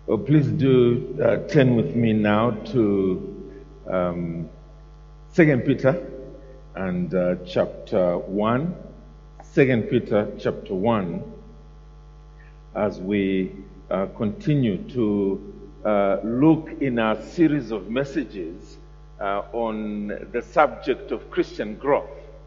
Oh, please do turn with me now to 2 Peter and chapter 1. 2 Peter chapter 1, as we continue to look in our series of messages on the subject of Christian growth.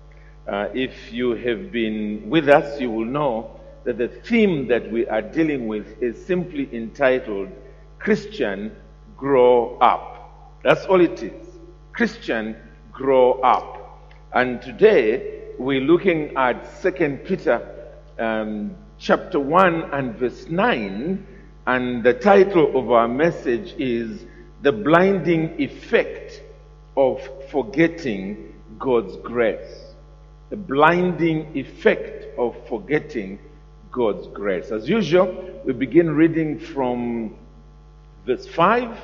If you have been with us, you will know that the theme that we are dealing with is simply entitled Christian Grow Up. That's all it is. Christian Grow Up. And today we're looking at 2 Peter chapter 1 and verse 9, and the title of our message is The Blinding Effect of Forgetting God's Grace. The blinding effect of forgetting God's grace. As usual, we begin reading from verse 5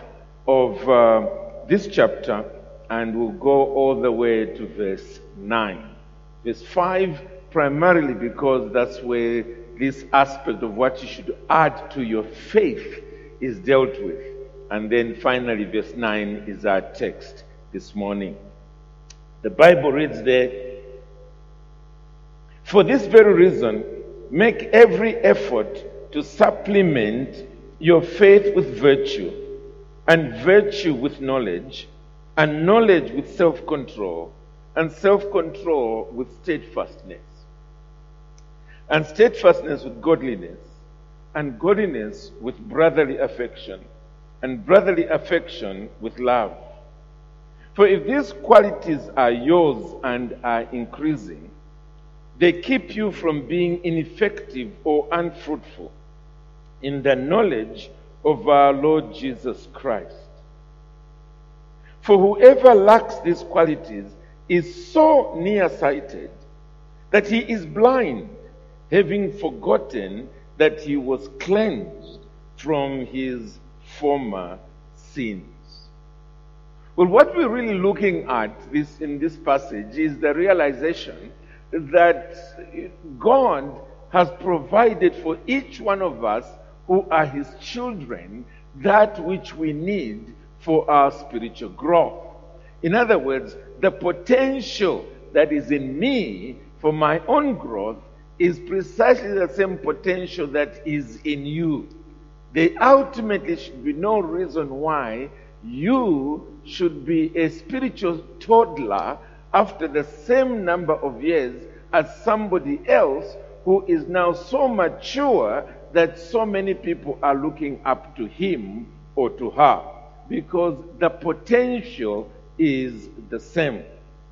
of this chapter, and we'll go all the way to verse 9. Verse 5 primarily because that's where this aspect of what you should add to your faith is dealt with. And then finally, verse 9 is our text this morning. The Bible reads there, "For this very reason, make every effort to supplement your faith with virtue, and virtue with knowledge, and knowledge with self-control, and self-control with steadfastness, and steadfastness with godliness, and godliness with brotherly affection, and brotherly affection with love. For if these qualities are yours and are increasing, they keep you from being ineffective or unfruitful in the knowledge of our Lord Jesus Christ. For whoever lacks these qualities is so nearsighted that he is blind, having forgotten that he was cleansed from his former sins." Well, what we're really looking at in this passage is the realization that God has provided for each one of us who are his children that which we need for our spiritual growth. In other words, the potential that is in me for my own growth is precisely the same potential that is in you. There ultimately should be no reason why you should be a spiritual toddler after the same number of years as somebody else who is now so mature that so many people are looking up to him or to her, because the potential is the same.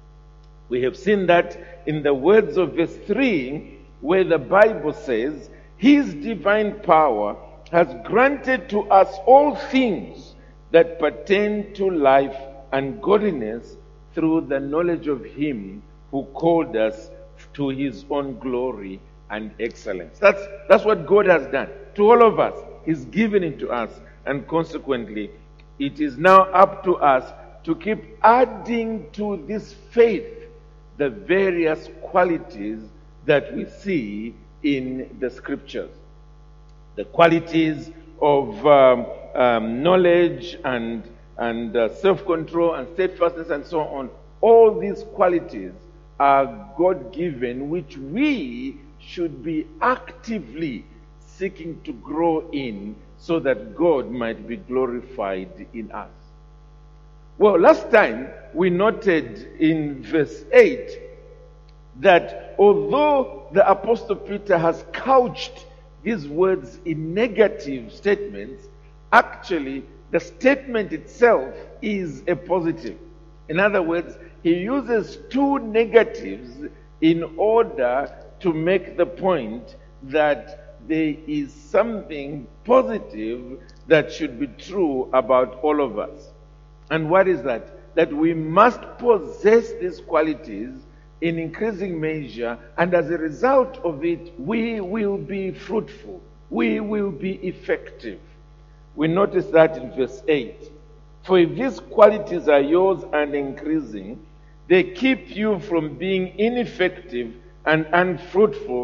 We have seen that in the words of verse 3, where the Bible says, "His divine power has granted to us all things that pertain to life and godliness through the knowledge of him who called us to his own glory and excellence." That's what God has done to all of us. He's given it to us, and consequently, it is now up to us to keep adding to this faith the various qualities that we see in the scriptures. The qualities of knowledge and self-control and steadfastness and so on. All these qualities are God-given, which we should be actively seeking to grow in so that God might be glorified in us. Well, last time we noted in verse 8 that although the Apostle Peter has couched these words in negative statements, actually the statement itself is a positive. In other words, he uses two negatives in order to make the point that there is something positive that should be true about all of us. And what is that? That we must possess these qualities in increasing measure, and as a result of it, we will be fruitful. We will be effective. We notice that in verse 8. "For if these qualities are yours and increasing, they keep you from being ineffective and unfruitful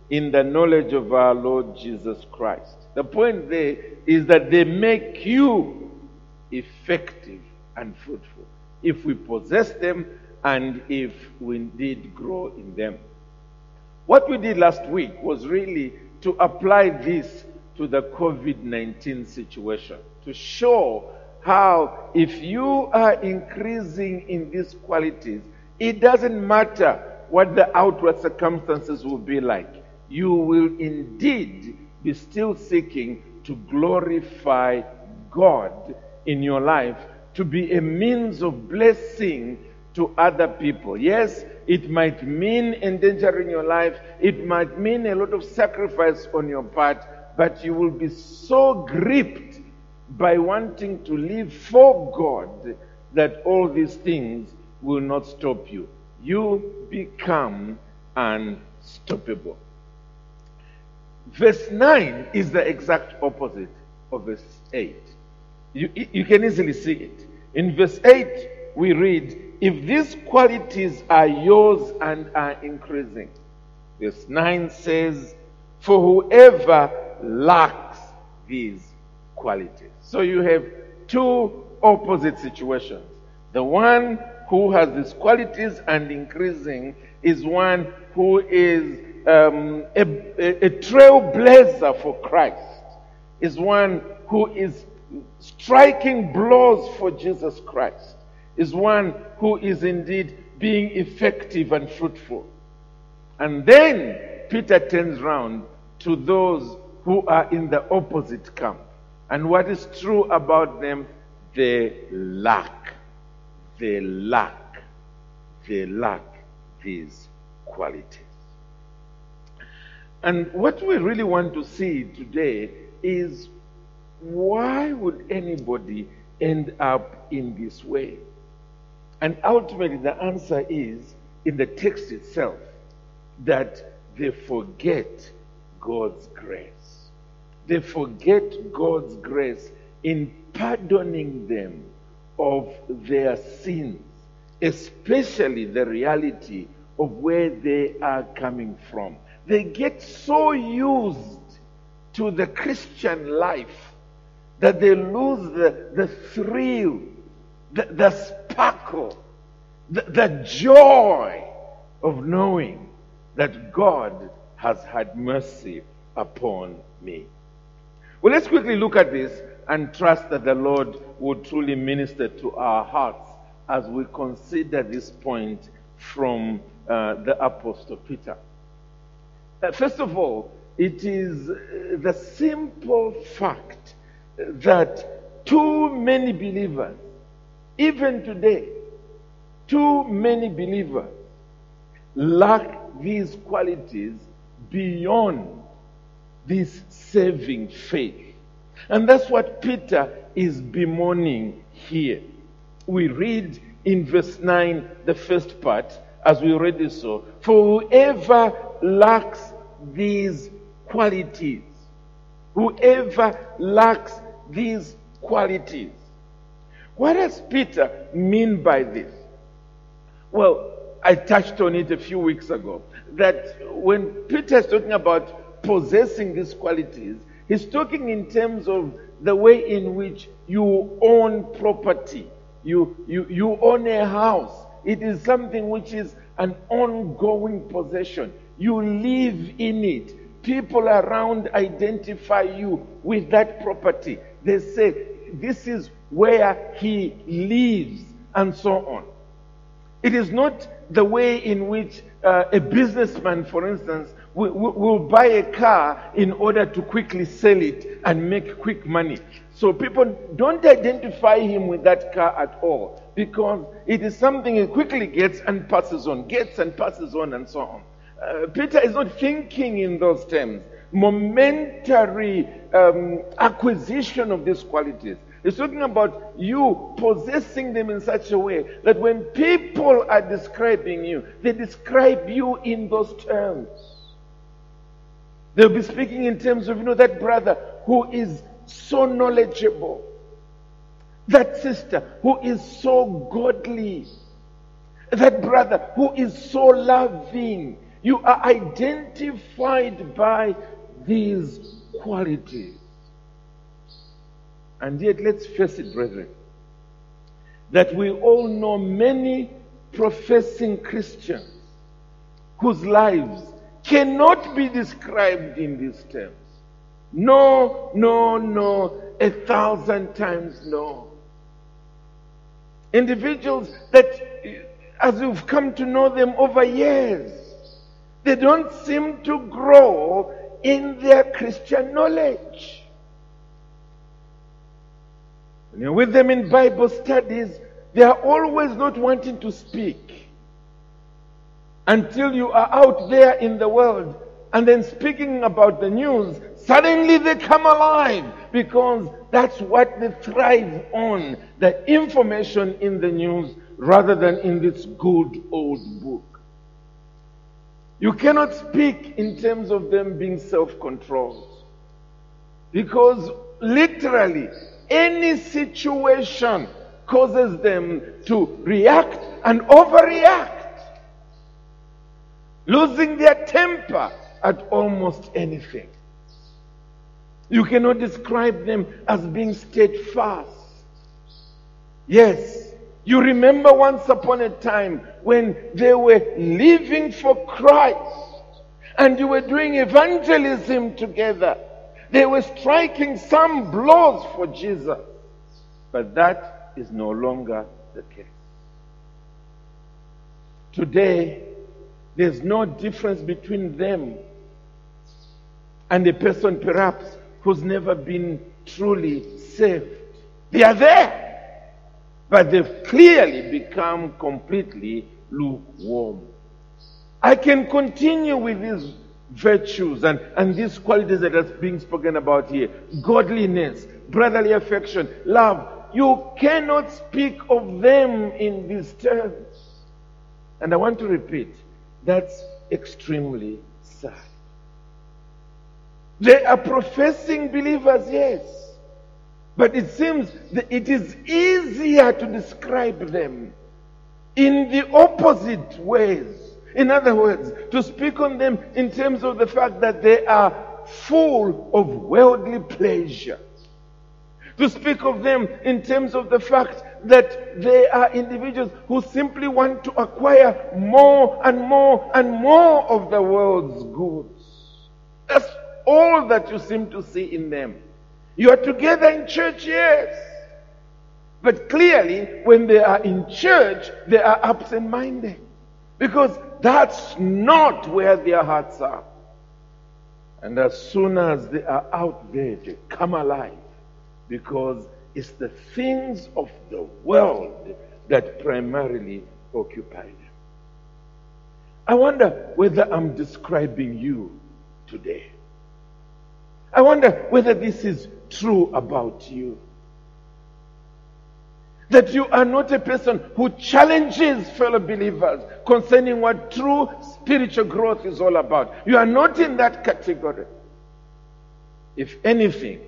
in the knowledge of our Lord Jesus Christ. The point there is that they make you effective and fruitful if we possess them and if we indeed grow in them. What we did last week was really to apply this to the COVID-19 situation, to show how if you are increasing in these qualities, it doesn't matter what the outward circumstances will be like. You will indeed be still seeking to glorify God in your life, to be a means of blessing to other people. Yes, it might mean endangering your life. It might mean a lot of sacrifice on your part, but you will be so gripped by wanting to live for God that all these things will not stop you. You become unstoppable. Verse 9 is the exact opposite of verse 8. You can easily see it. In verse 8, we read, if these qualities are yours and are increasing. Verse 9 says, for whoever lacks these qualities. So you have two opposite situations. The one who has these qualities and increasing is one who is a trailblazer for Christ, is one who is striking blows for Jesus Christ, is one who is indeed being effective and fruitful. And then Peter turns round to those who are in the opposite camp. And what is true about them? They lack these qualities. And what we really want to see today is, why would anybody end up in this way? And ultimately the answer is in the text itself, that they forget God's grace. They forget God's grace in pardoning them of their sins, especially the reality of where they are coming from. They get so used to the Christian life that they lose the thrill, the sparkle, the joy of knowing that God has had mercy upon me. Well, let's quickly look at this and trust that the Lord will truly minister to our hearts as we consider this point from the Apostle Peter. First of all, it is the simple fact that too many believers, even today, too many believers lack these qualities beyond this saving faith. And that's what Peter is bemoaning here. We read in verse 9, the first part, as we read this, so, for whoever lacks these qualities, whoever lacks these qualities. What does Peter mean by this? Well, I touched on it a few weeks ago, that when Peter is talking about possessing these qualities, he's talking in terms of the way in which you own property. You own a house. It is something which is an ongoing possession. You live in it. People around identify you with that property. They say, this is where he lives, and so on. It is not the way in which a businessman, for instance, will buy a car in order to quickly sell it and make quick money. So people don't identify him with that car at all, because it is something he quickly gets and passes on, and so on. Peter is not thinking in those terms. Momentary acquisition of these qualities. He's talking about you possessing them in such a way that when people are describing you, they describe you in those terms. They'll be speaking in terms of, that brother who is so knowledgeable, that sister who is so godly, that brother who is so loving, You are identified by these qualities. And yet, let's face it, brethren, that we all know many professing Christians whose lives cannot be described in these terms. No, no, no, 1,000 times no. Individuals that, as you've come to know them over years, they don't seem to grow in their Christian knowledge. When you're with them in Bible studies, they are always not wanting to speak until you are out there in the world, and then speaking about the news, suddenly they come alive, because that's what they thrive on, the information in the news rather than in this good old book. You cannot speak in terms of them being self-controlled, because literally any situation causes them to react and overreact, losing their temper at almost anything. You cannot describe them as being steadfast. Yes, you remember once upon a time when they were living for Christ and you were doing evangelism together. They were striking some blows for Jesus. But that is no longer the case. Today, there's no difference between them and a person perhaps who's never been truly saved. They are there, but they've clearly become completely lukewarm. I can continue with these virtues and these qualities that are being spoken about here. Godliness, brotherly affection, love. You cannot speak of them in these terms. And I want to repeat, that's extremely sad. They are professing believers, yes. But it seems that it is easier to describe them in the opposite ways. In other words, to speak on them in terms of the fact that they are full of worldly pleasure. To speak of them in terms of the fact that they are individuals who simply want to acquire more and more and more of the world's goods. That's all that you seem to see in them. You are together in church, yes. But clearly, when they are in church, they are absent-minded. Because that's not where their hearts are. And as soon as they are out there, they come alive. Because it's the things of the world that primarily occupy them. I wonder whether I'm describing you today. I wonder whether this is true about you. That you are not a person who challenges fellow believers concerning what true spiritual growth is all about. You are not in that category. If anything,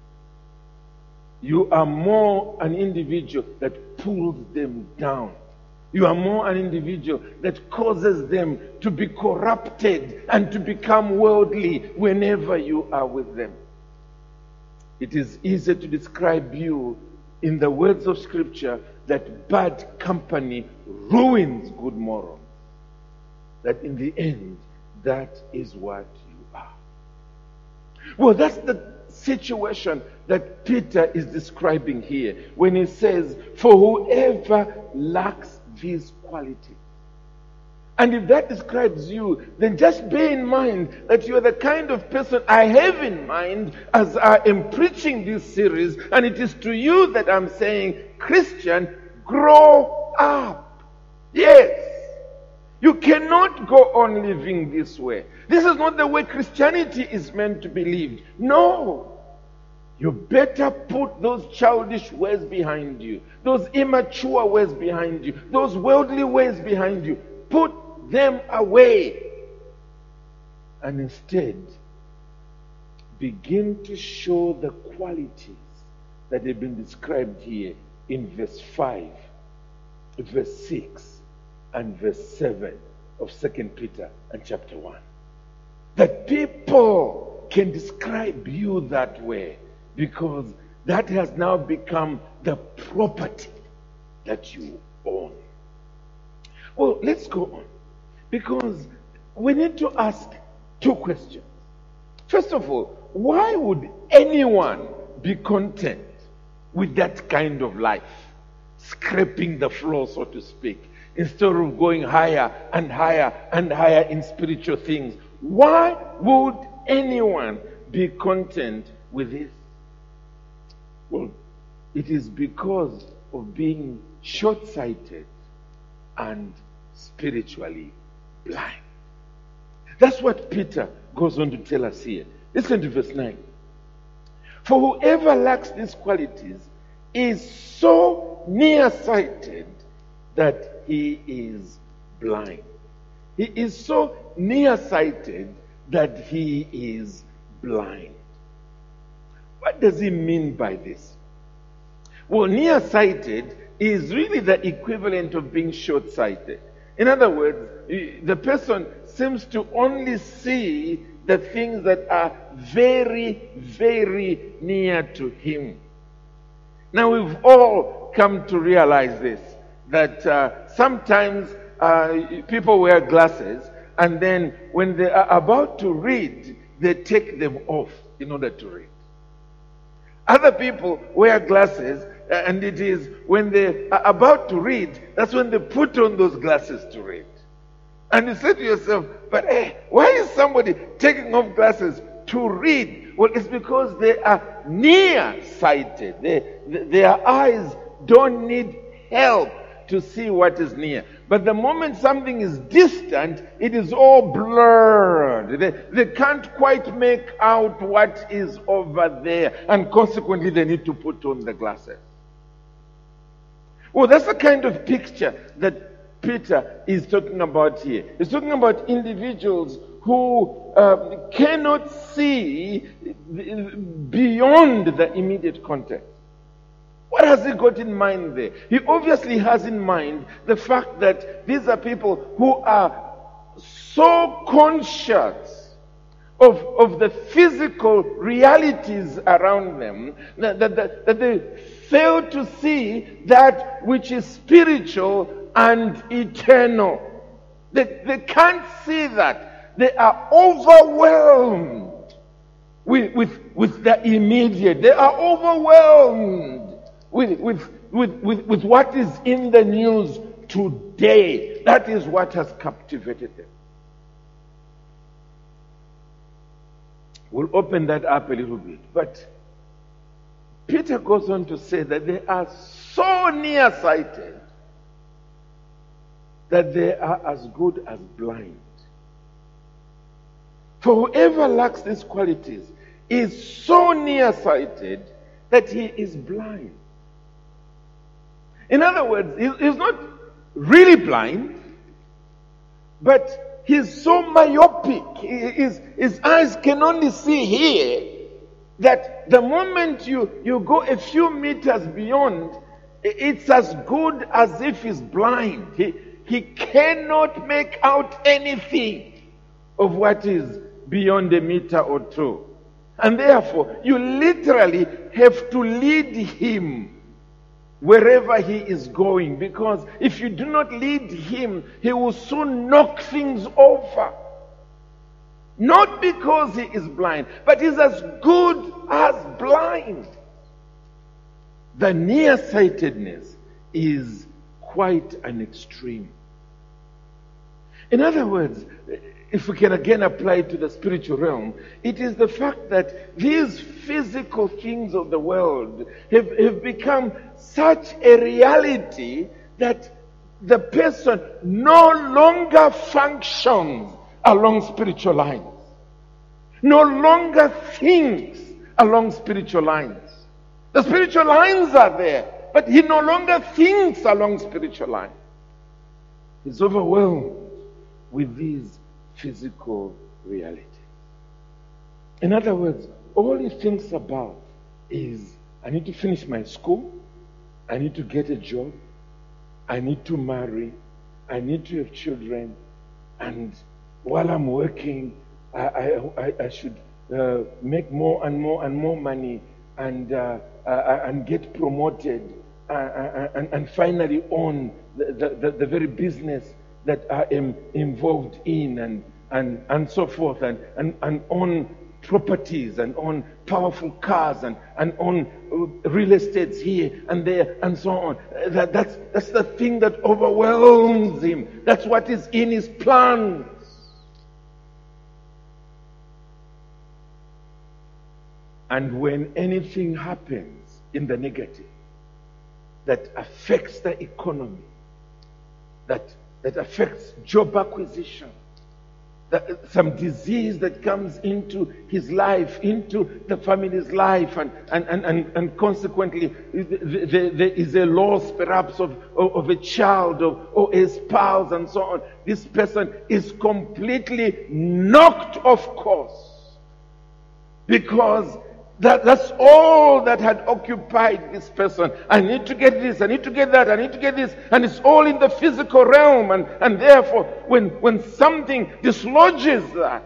you are more an individual that pulls them down. You are more an individual that causes them to be corrupted and to become worldly whenever you are with them. It is easy to describe you in the words of Scripture that bad company ruins good morals. That in the end, that is what you are. Well, that's the situation that Peter is describing here when he says, for whoever lacks these qualities. And if that describes you, then just bear in mind that you are the kind of person I have in mind as I am preaching this series, and it is to you that I'm saying, Christian, grow up. Yes. You cannot go on living this way. This is not the way Christianity is meant to be lived. No. You better put those childish ways behind you, those immature ways behind you, those worldly ways behind you. Put them away. And instead, begin to show the qualities that have been described here in verse 5, verse 6, and verse 7 of 2 Peter and chapter 1. That people can describe you that way because that has now become the property that you own. Well, let's go on, because we need to ask two questions. First of all, why would anyone be content with that kind of life, scraping the floor, so to speak, instead of going higher and higher and higher in spiritual things? Why would anyone be content with this? Well, it is because of being short-sighted and spiritually blind. That's what Peter goes on to tell us here. Listen to verse 9. For whoever lacks these qualities is so nearsighted that he is blind. He is so nearsighted that he is blind. What does he mean by this? Well, nearsighted is really the equivalent of being short-sighted. In other words, the person seems to only see the things that are very, very near to him. Now, we've all come to realize this, that sometimes people wear glasses, and then when they are about to read, they take them off in order to read. Other people wear glasses, and it is when they are about to read, that's when they put on those glasses to read. And you say to yourself, but why is somebody taking off glasses to read? Well, it's because they are nearsighted. Their eyes don't need help to see what is near. But the moment something is distant, it is all blurred. They can't quite make out what is over there. And consequently, they need to put on the glasses. Well, that's the kind of picture that Peter is talking about here. He's talking about individuals who cannot see beyond the immediate context. What has he got in mind there? He obviously has in mind the fact that these are people who are so conscious of the physical realities around them that they fail to see that which is spiritual and eternal. They can't see that. They are overwhelmed with the immediate. They are overwhelmed with what is in the news today. That is what has captivated them. We'll open that up a little bit. But Peter goes on to say that they are so nearsighted that they are as good as blind. For whoever lacks these qualities is so nearsighted that he is blind. In other words, he's not really blind, but he's so myopic. His eyes can only see here that the moment you go a few meters beyond, it's as good as if he's blind. He cannot make out anything of what is beyond a meter or two. And therefore, you literally have to lead him wherever he is going, because if you do not lead him, he will soon knock things over. Not because he is blind, but he's as good as blind. The nearsightedness is quite an extreme. In other words, if we can again apply it to the spiritual realm, it is the fact that these physical things of the world have become such a reality that the person no longer functions along spiritual lines, no longer thinks along spiritual lines. The spiritual lines are there, but he no longer thinks along spiritual lines. He's overwhelmed with these physical realities. In other words, all he thinks about is, I need to finish my school, I need to get a job, I need to marry, I need to have children, And while I'm working, I should make more and more and more money and get promoted and finally own the very business that I am involved in and so forth and own properties and own powerful cars and own real estates here and there and so on. That's the thing that overwhelms him. That's what is in his plans. And when anything happens in the negative that affects the economy, that affects job acquisition, some disease that comes into his life, into the family's life, and consequently there is a loss perhaps of a child or a spouse and so on. This person is completely knocked off course because that's all that had occupied this person. I need to get this, I need to get that, I need to get this, and it's all in the physical realm, and therefore when something dislodges that,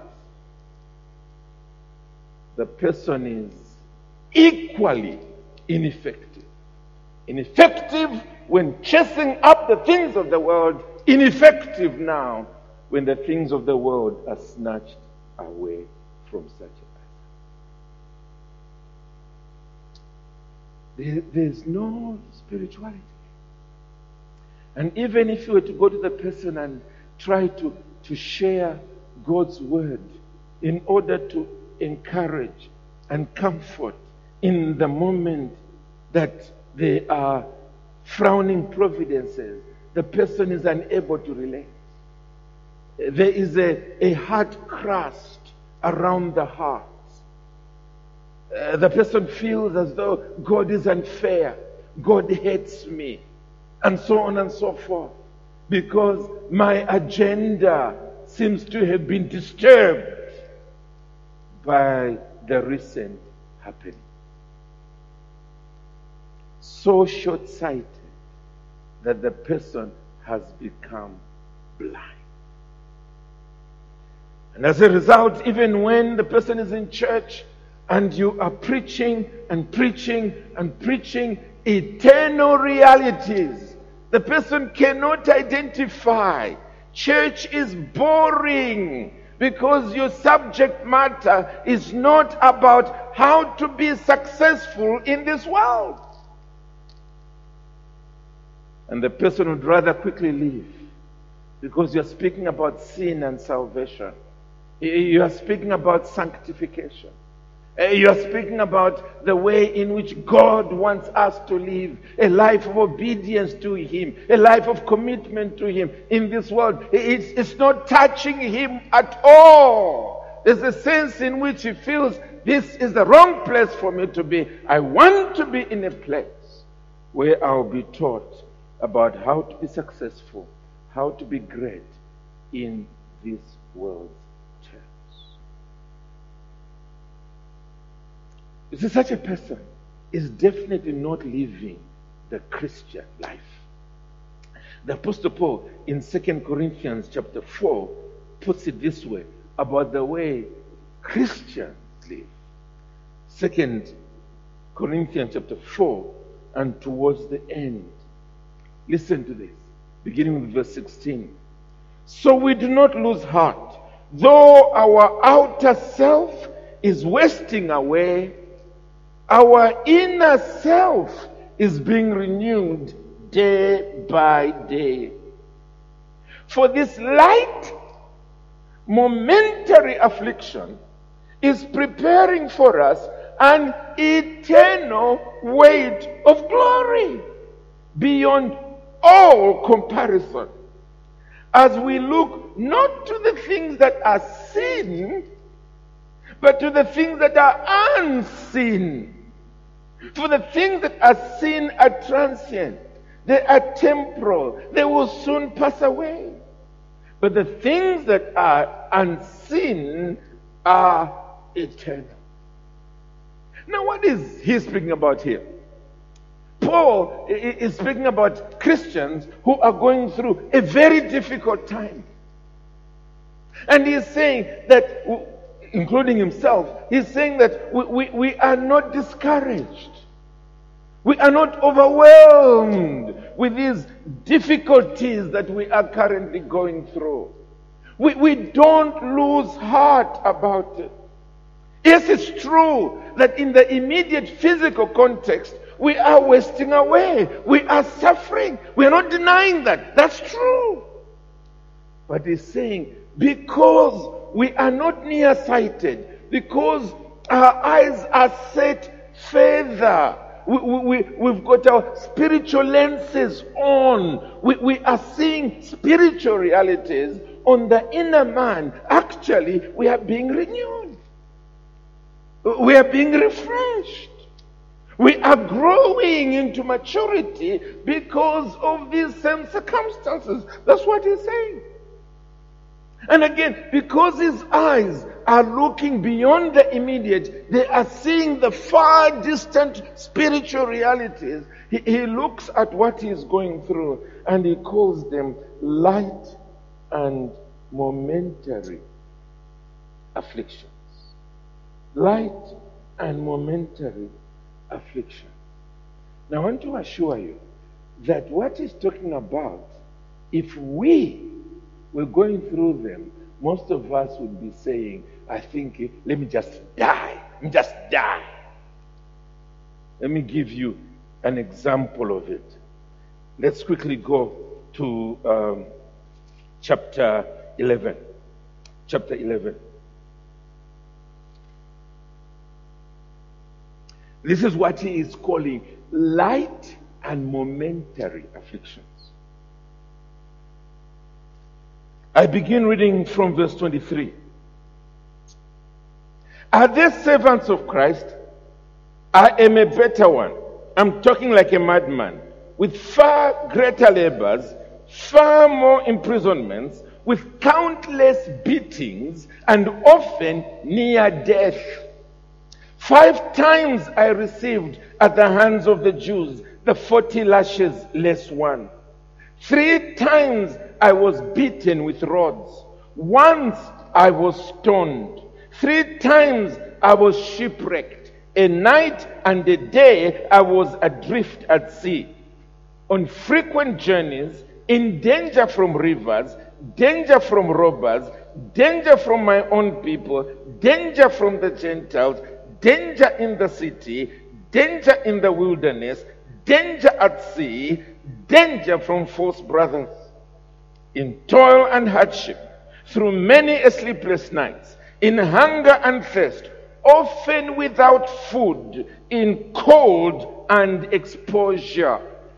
the person is equally ineffective. Ineffective when chasing up the things of the world, ineffective now when the things of the world are snatched away from such a person. There's no spirituality. And even if you were to go to the person and try to share God's word in order to encourage and comfort in the moment that they are frowning providences, the person is unable to relate. There is a hard crust around the heart. The person feels as though God is unfair, God hates me, and so on and so forth, because my agenda seems to have been disturbed by the recent happening. So short-sighted that the person has become blind. And as a result, even when the person is in church, and you are preaching and preaching and preaching eternal realities, the person cannot identify. Church is boring because your subject matter is not about how to be successful in this world. And the person would rather quickly leave because you're speaking about sin and salvation. You are speaking about sanctification. You are speaking about the way in which God wants us to live, a life of obedience to Him, a life of commitment to Him in this world. It's not touching Him at all. There's a sense in which he feels this is the wrong place for me to be. I want to be in a place where I'll be taught about how to be successful, how to be great in this world. You see, such a person is definitely not living the Christian life. The Apostle Paul in 2 Corinthians chapter 4 puts it this way about the way Christians live. 2 Corinthians chapter 4 and towards the end. Listen to this, beginning with verse 16. So we do not lose heart, though our outer self is wasting away, our inner self is being renewed day by day. For this light, momentary affliction is preparing for us an eternal weight of glory beyond all comparison, as we look not to the things that are seen, but to the things that are unseen. For the things that are seen are transient, they are temporal, they will soon pass away. But the things that are unseen are eternal. Now, what is he speaking about here? Paul is speaking about Christians who are going through a very difficult time. And he's saying that, including himself, he's saying that we are not discouraged. We are not overwhelmed with these difficulties that we are currently going through. We don't lose heart about it. Yes, it's true that in the immediate physical context, we are wasting away. We are suffering. We are not denying that. That's true. But he's saying, because we are not nearsighted, because our eyes are set further, we've got our spiritual lenses on. We are seeing spiritual realities on the inner man. Actually, we are being renewed. We are being refreshed. We are growing into maturity because of these same circumstances. That's what he's saying. And again, because his eyes are looking beyond the immediate, they are seeing the far distant spiritual realities. He looks at what he is going through and he calls them light and momentary afflictions. Light and momentary affliction. Now I want to assure you that what he's talking about, if we were going through them, most of us would be saying, I think, let me just die. Let me just die. Let me give you an example of it. Let's quickly go to chapter 11. Chapter 11. This is what he is calling light and momentary afflictions. I begin reading from verse 23. Are they servants of Christ? I am a better one. I'm talking like a madman, with far greater labors, far more imprisonments, with countless beatings, and often near death. 5 times I received at the hands of the Jews the 40 lashes less one. 3 times I was beaten with rods. Once I was stoned. 3 times I was shipwrecked. A night and a day I was adrift at sea. On frequent journeys, in danger from rivers, danger from robbers, danger from my own people, danger from the Gentiles, danger in the city, danger in the wilderness, danger at sea, danger from false brothers. In toil and hardship, through many sleepless nights, in hunger and thirst, often without food, in cold and exposure.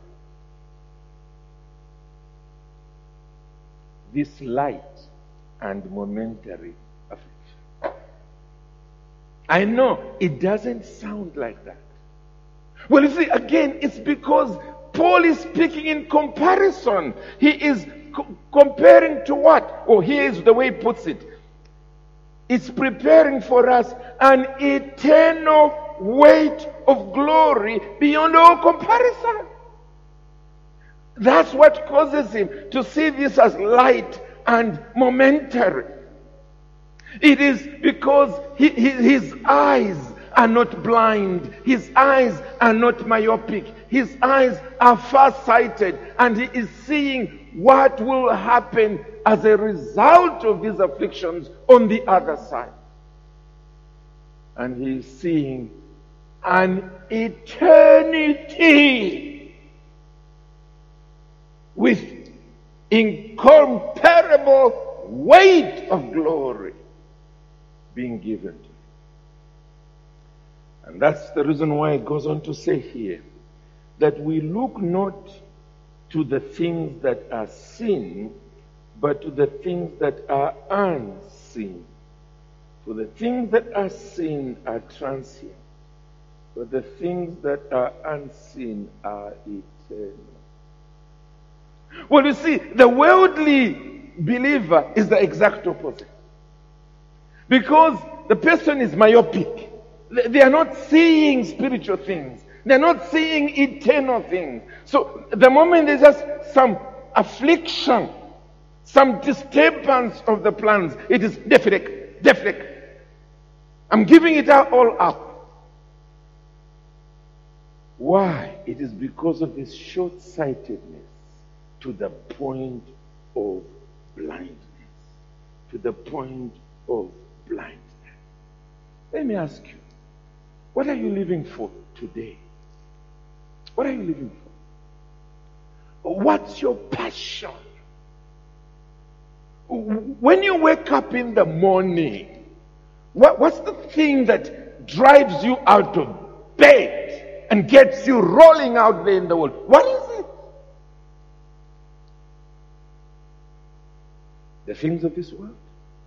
This light and momentary affliction. I know it doesn't sound like that. Well, you see, again, it's because Paul is speaking in comparison. He is comparing to what? Oh, here's the way he puts it. It's preparing for us an eternal weight of glory beyond all comparison. That's what causes him to see this as light and momentary. It is because his eyes are not blind. His eyes are not myopic. His eyes are far-sighted, and he is seeing what will happen as a result of these afflictions on the other side. And he is seeing an eternity with incomparable weight of glory being given to him. And that's the reason why it goes on to say here that we look not to the things that are seen, but to the things that are unseen. For the things that are seen are transient, but the things that are unseen are eternal. Well, you see, the worldly believer is the exact opposite. Because the person is myopic. They are not seeing spiritual things. They're not seeing eternal things. So the moment there's just some affliction, some disturbance of the plans. It is definite. I'm giving it all up. Why? It is because of this short-sightedness to the point of blindness. To the point of blindness. Let me ask you, what are you living for today? What are you living for? What's your passion? When you wake up in the morning, what's the thing that drives you out of bed and gets you rolling out there in the world? What is it? The things of this world?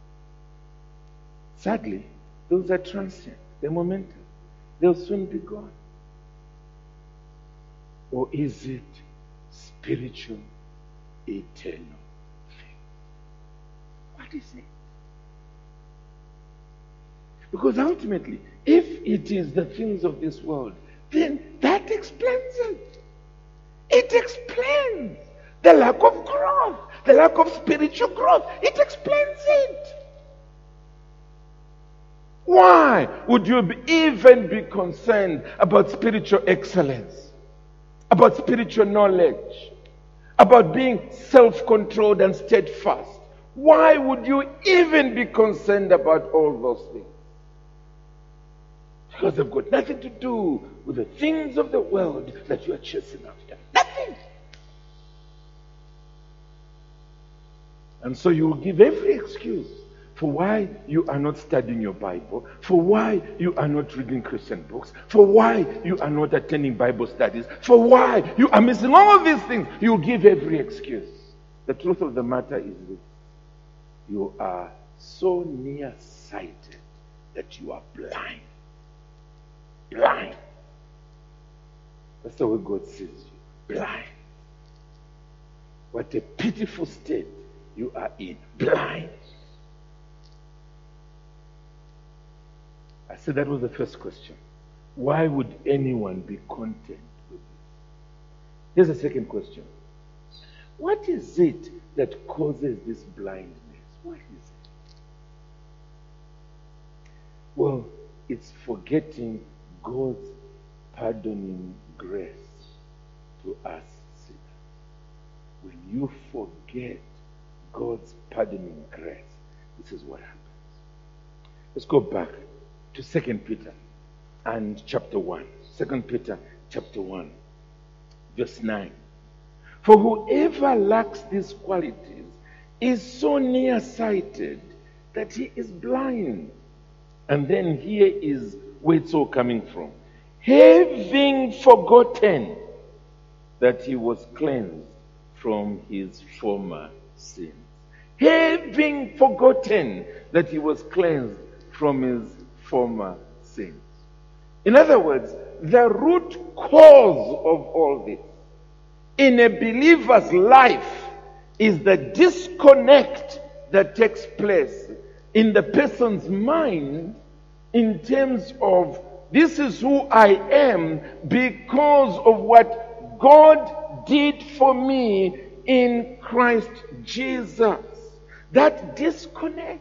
Sadly, those are transient. They're momentary. They'll soon be gone. Or is it spiritual, eternal thing? What is it? Because ultimately, if it is the things of this world, then that explains it. It explains the lack of growth, the lack of spiritual growth. It explains it. Why would you even be concerned about spiritual excellence, about spiritual knowledge, about being self-controlled and steadfast? Why would you even be concerned about all those things? Because they've got nothing to do with the things of the world that you are chasing after. Nothing. And so you will give every excuse for why you are not studying your Bible, for why you are not reading Christian books, for why you are not attending Bible studies, for why you are missing all of these things. You give every excuse. The truth of the matter is this: you are so nearsighted that you are blind. Blind. That's the way God sees you. Blind. What a pitiful state you are in. Blind. I said that was the first question. Why would anyone be content with this? Here's the second question. What is it that causes this blindness? What is it? Well, it's forgetting God's pardoning grace to us sinners. When you forget God's pardoning grace, this is what happens. Let's go back to 2 Peter and chapter 1. 2 Peter chapter 1, verse 9. For whoever lacks these qualities is so nearsighted that he is blind. And then here is where it's all coming from. Having forgotten that he was cleansed from his former sins. Having forgotten that he was cleansed from his former sins. In other words, the root cause of all this in a believer's life is the disconnect that takes place in the person's mind in terms of, this is who I am because of what God did for me in Christ Jesus. That disconnect.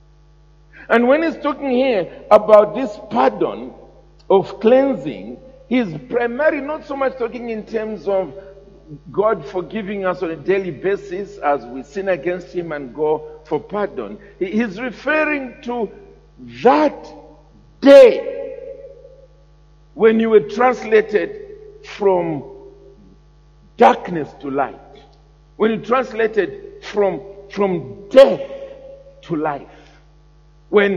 And when he's talking here about this pardon of cleansing, he's primarily not so much talking in terms of God forgiving us on a daily basis as we sin against him and go for pardon. He's referring to that day when you were translated from darkness to light. When you translated from death to life. When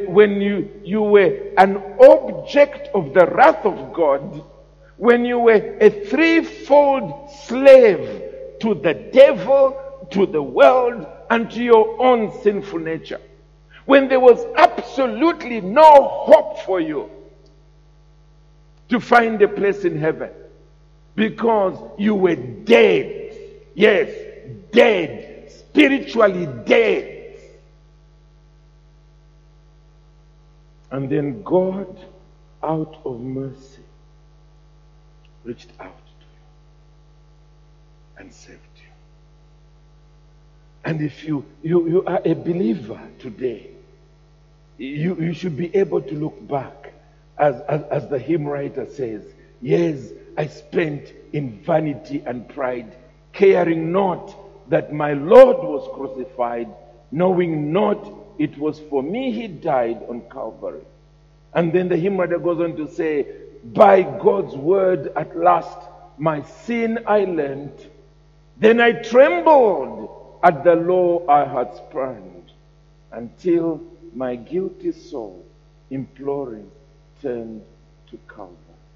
you were an object of the wrath of God, when you were a threefold slave to the devil, to the world, and to your own sinful nature. When there was absolutely no hope for you to find a place in heaven. Because you were dead. Yes, dead. Spiritually dead. And then God, out of mercy, reached out to you and saved you. And if you are a believer today, you should be able to look back, as the hymn writer says, "Yes, I spent in vanity and pride, caring not that my Lord was crucified, knowing not it was for me he died on Calvary." And then the hymn writer goes on to say, "By God's word at last my sin I learned, then I trembled at the law I had spurned, until my guilty soul imploring turned to Calvary."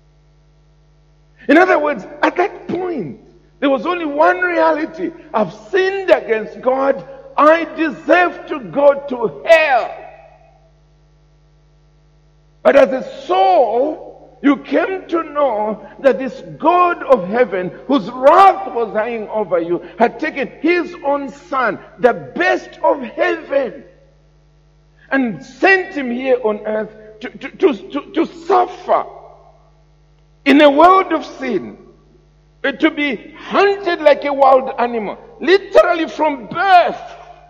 In other words, at that point, there was only one reality: I've sinned against God. I deserve to go to hell. But as a soul, you came to know that this God of heaven, whose wrath was hanging over you, had taken his own son, the best of heaven, and sent him here on earth to suffer in a world of sin, to be hunted like a wild animal, literally from birth,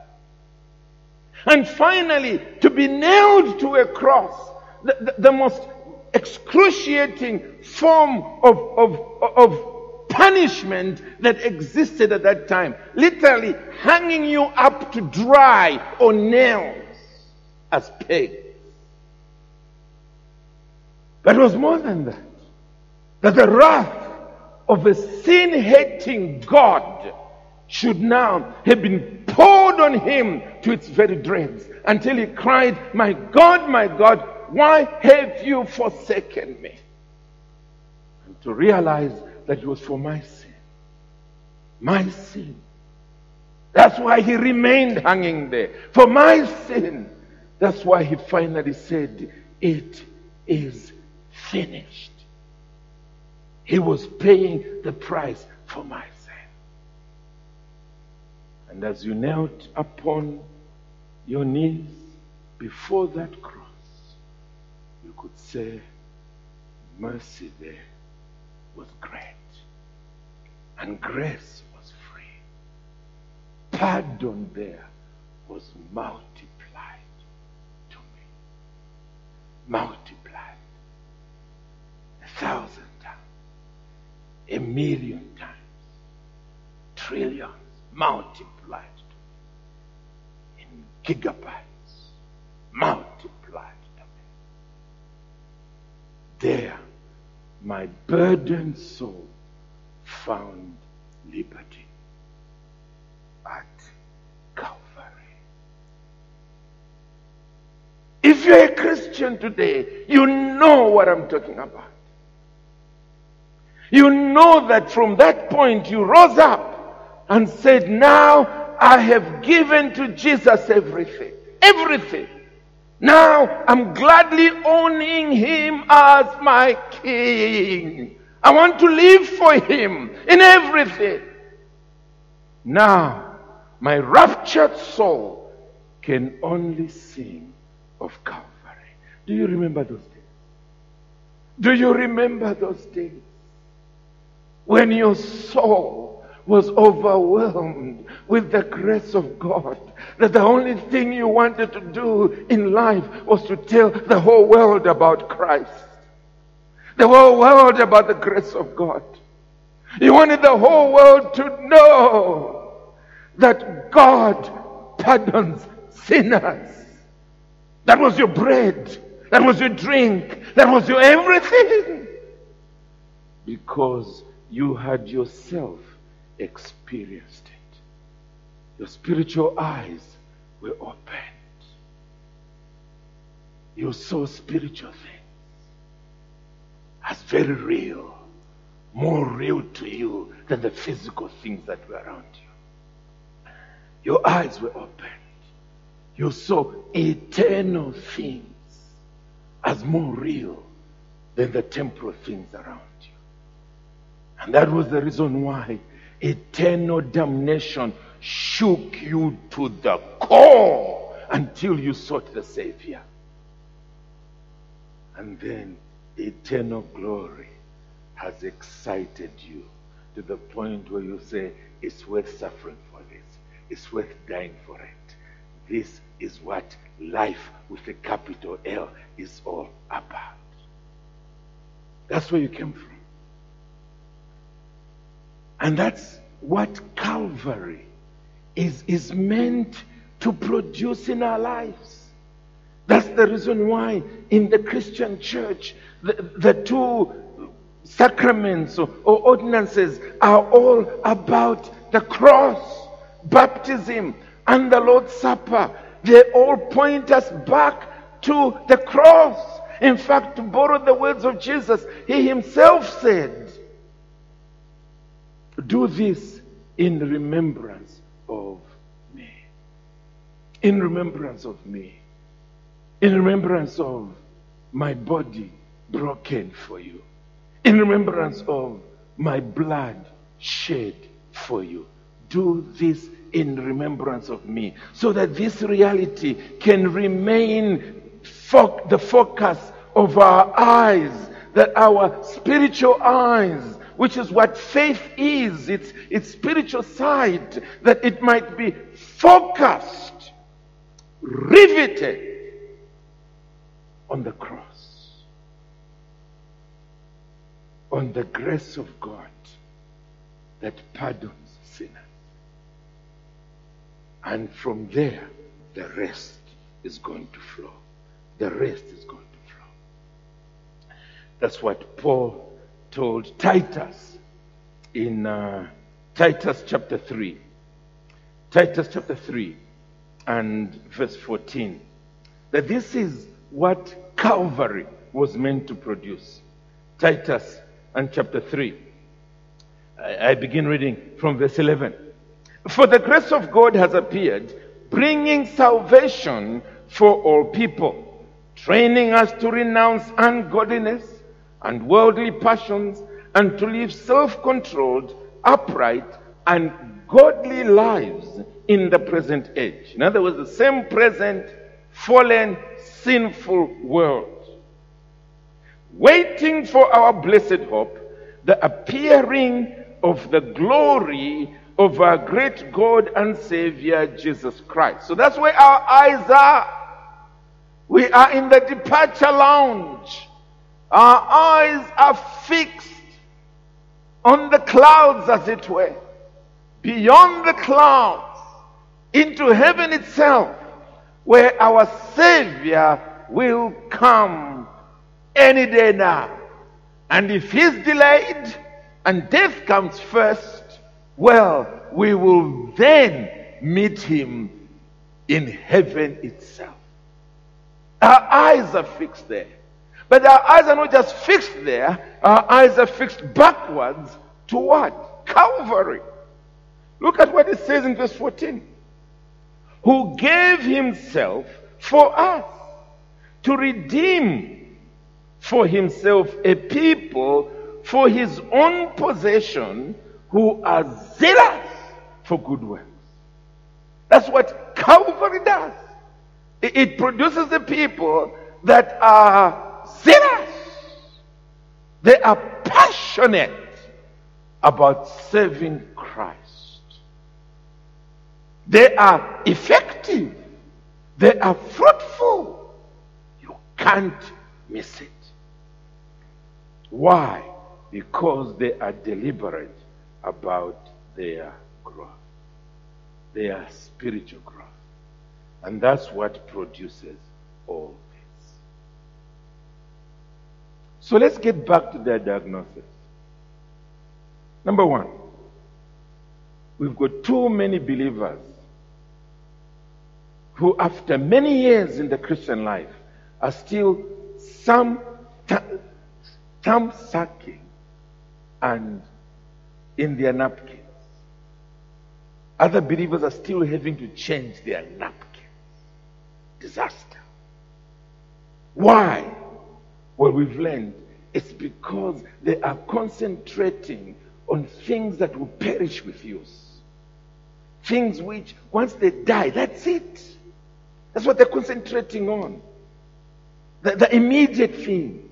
and finally to be nailed to a cross, the most excruciating form of punishment that existed at that time, literally hanging you up to dry on nails as pegs. But it was more than that. That the wrath of a sin-hating God should now have been poured on him to its very dregs, until he cried, my God, why have you forsaken me?" And to realize that it was for my sin. My sin. That's why he remained hanging there. For my sin. That's why he finally said, "It is finished." He was paying the price for my sin. And as you knelt upon your knees before that cross, you could say, mercy there was great, and grace was free. Pardon there was multiplied to me. Multiplied 1,000 times, 1,000,000 times, trillions multiplied to me. In gigabytes multiplied to me. There, my burdened soul found liberty at Calvary. If you're a Christian today, you know what I'm talking about. You know that from that point you rose up and said, now I have given to Jesus everything. Everything. Now I'm gladly owning him as my king. I want to live for him in everything. Now my raptured soul can only sing of Calvary. Do you remember those days? Do you remember those days when your soul was overwhelmed with the grace of God, that the only thing you wanted to do in life was to tell the whole world about Christ, the whole world about the grace of God? You wanted the whole world to know that God pardons sinners. That was your bread, that was your drink, that was your everything, because you had yourself experienced it. Your spiritual eyes were opened. You saw spiritual things as very real, more real to you than the physical things that were around you. Your eyes were opened. You saw eternal things as more real than the temporal things around you. And that was the reason why eternal damnation shook you to the core until you sought the Savior. And then eternal glory has excited you to the point where you say, it's worth suffering for this. it's worth dying for it. This is what life with a capital L is all about. That's where you came from. And that's what Calvary is meant to produce in our lives. That's the reason why in the Christian church, the two sacraments or ordinances are all about the cross. Baptism and the Lord's Supper, they all point us back to the cross. In fact, to borrow the words of Jesus, he himself said, do this in remembrance of me. In remembrance of me. In remembrance of my body broken for you. In remembrance of my blood shed for you. Do this in remembrance of me, so that this reality can remain the focus of our eyes, that our spiritual eyes, which is what faith is, its spiritual side, that it might be focused, riveted on the cross, on the grace of God that pardons sinners. And from there, the rest is going to flow. The rest is going to flow. That's what Paul told Titus in Titus chapter 3. Titus chapter 3 and verse 14. That this is what Calvary was meant to produce. Titus and chapter 3. I begin reading from verse 11. For the grace of God has appeared, bringing salvation for all people, training us to renounce ungodliness and worldly passions, and to live self-controlled, upright, and godly lives in the present age. In other words, the same present, fallen, sinful world. Waiting for our blessed hope, the appearing of the glory of our great God and Savior, Jesus Christ. So that's where our eyes are. We are in the departure lounge. Our eyes are fixed on the clouds, as it were. Beyond the clouds, into heaven itself, where our Savior will come any day now. And if he's delayed and death comes first, well, we will then meet him in heaven itself. Our eyes are fixed there. But our eyes are not just fixed there, our eyes are fixed backwards to what? Calvary. Look at what it says in verse 14. Who gave himself for us to redeem for himself a people for his own possession, who are zealous for good works. That's what Calvary does. It produces a people that are zealous. They are passionate about serving Christ. They are effective. They are fruitful. You can't miss it. Why? Because they are deliberate about their growth, their spiritual growth. And that's what produces all this. So let's get back to their diagnosis. Number one, we've got too many believers who, after many years in the Christian life, are still thumb sucking and in their napkins. Other believers are still having to change their napkins. Disaster. Why? Well, we've learned it's because they are concentrating on things that will perish with use. Things which, once they die, that's it. That's what they're concentrating on. The immediate things.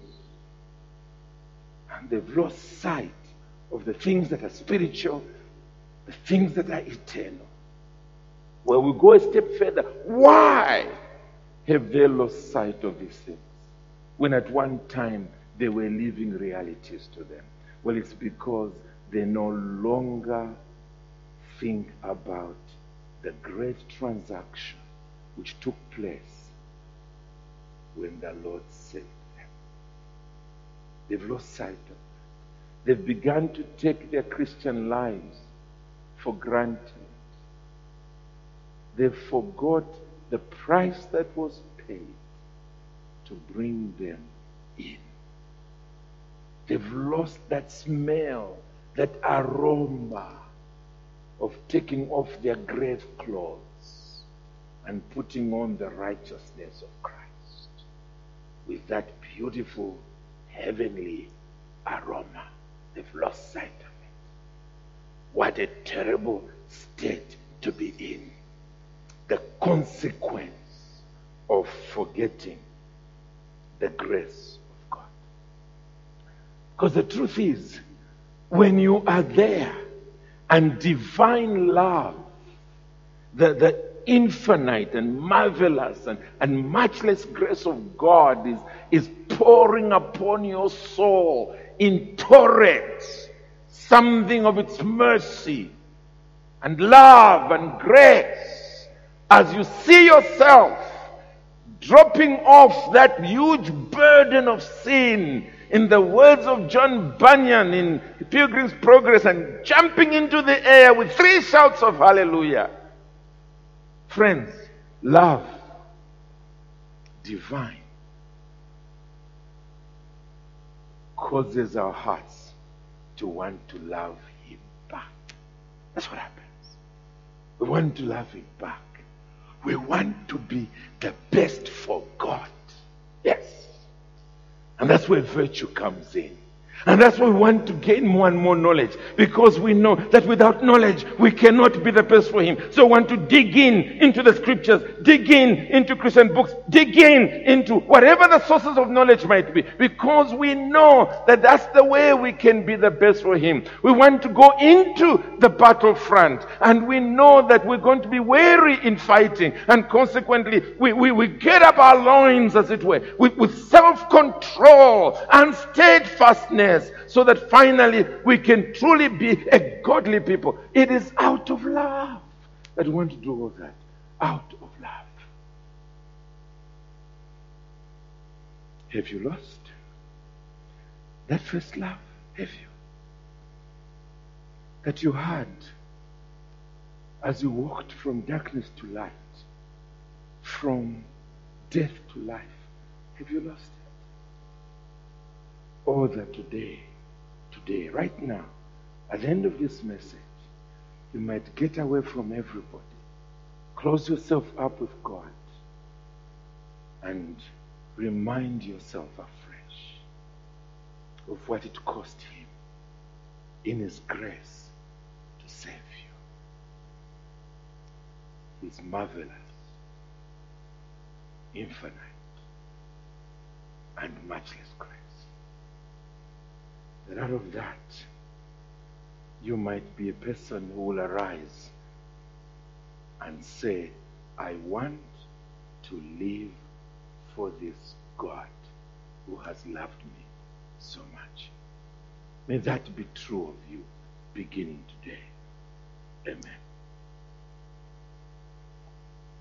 And they've lost sight of the things that are spiritual, the things that are eternal. Well, we go a step further. Why have they lost sight of these things when at one time they were living realities to them? Well, it's because they no longer think about the great transaction which took place when the Lord saved them. They've lost sight of that. They've begun to take their Christian lives for granted. They forgot the price that was paid to bring them in. They've lost that smell, that aroma of taking off their grave clothes and putting on the righteousness of Christ with that beautiful heavenly aroma. They've lost sight of it. What a terrible state to be in. The consequence of forgetting the grace of God. Because the truth is, when you are there and divine love, the infinite and marvelous and matchless grace of God is pouring upon your soul in torrents, something of its mercy and love and grace. As you see yourself dropping off that huge burden of sin, in the words of John Bunyan in Pilgrim's Progress, and jumping into the air with 3 shouts of hallelujah. Friends, love, divine, causes our hearts to want to love Him back. That's what happens. We want to love Him back. We want to be the best for God. Yes. And that's where virtue comes in. And that's why we want to gain more and more knowledge, because we know that without knowledge we cannot be the best for Him. So we want to dig into the scriptures, dig into Christian books, dig into whatever the sources of knowledge might be, because we know that that's the way we can be the best for Him. We want to go into the battlefront, and we know that we're going to be weary in fighting, and consequently we get up our loins, as it were, with self-control and steadfastness, so that finally we can truly be a godly people. It is out of love that we want to do all that. Out of love. Have you lost that first love? Have you? That you had as you walked from darkness to light, from death to life. Have you lost it? Or that today, right now, at the end of this message, you might get away from everybody, close yourself up with God, and remind yourself afresh of what it cost Him in His grace to save you. His marvelous, infinite, and matchless grace. That out of that, you might be a person who will arise and say, I want to live for this God who has loved me so much. May that be true of you beginning today. Amen.